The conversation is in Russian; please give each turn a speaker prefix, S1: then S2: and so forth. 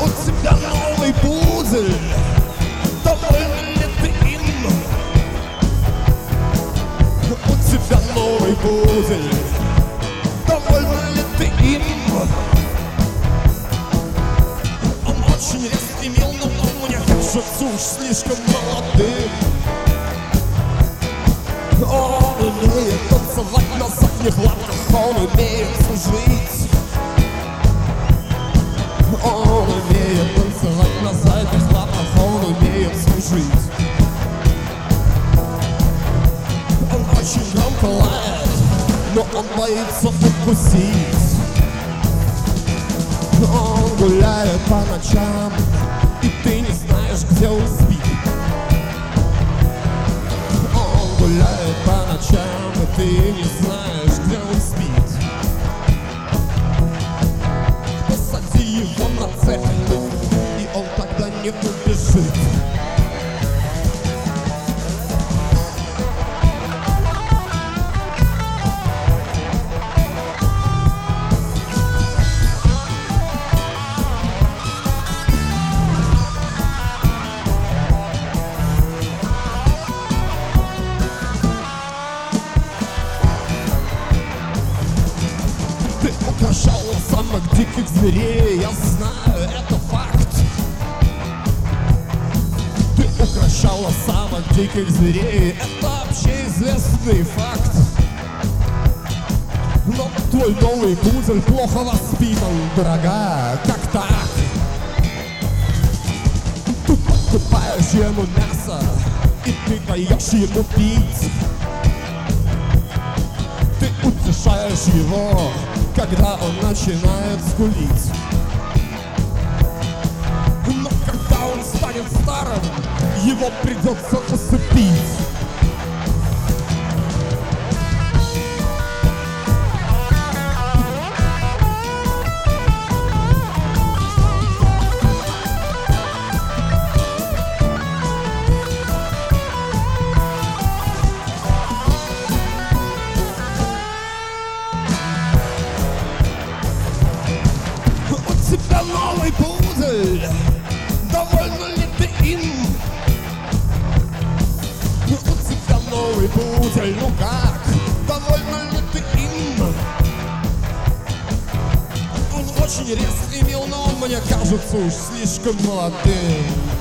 S1: У тебя новый пудель, довольна ли ты им? У тебя новый пудель, довольна ли ты им? Он очень резкий, мил, но мне кажется уж слишком молодым. Он умеет танцевать на задних лапках, он умеет служить. Он умеет танцевать на задних лапах, он умеет служить. Он очень громко лает, но он боится укусить. Он гуляет по ночам, и ты не знаешь, где он спит. Он гуляет по ночам, и ты не знаешь, где он спит. Посади его на цепь, и он тогда не убежит. Ты украшала самых диких зверей, я знаю, это факт. Ты украшала самых диких зверей, это общеизвестный факт. Но твой новый пудель плохо воспитан, дорогая, как так? Ты покупаешь ему мясо, и ты даешь ему пить. Ты утешаешь его, когда он начинает скулить. Но когда он станет старым, его придется усыпить. У тебя новый пудель, довольна ли ты им? У тебя новый пудель, ну как, довольна ли ты им? Он очень резкий, мил, но он мне кажется уж слишком молодым.